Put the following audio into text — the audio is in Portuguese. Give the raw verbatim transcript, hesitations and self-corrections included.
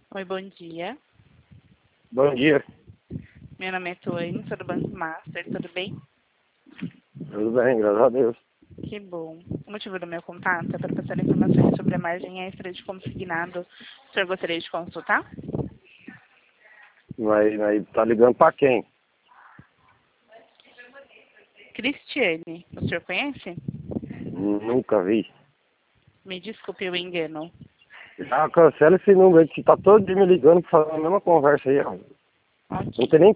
Oi, bom dia. Bom dia, Meu nome é Tuane, sou do Banco Master, tudo bem? tudo bem, graças a Deus. Que bom. O motivo do meu contato é para passar informações sobre a margem extra de consignado. O senhor gostaria de consultar? Mas, mas tá ligando pra quem? Cristiane, o senhor conhece? Nunca vi. Me desculpe o engano. Ah, cancela esse número aí que tá todo dia me ligando pra fazer a mesma conversa aí, ó. Não Ok. tem nem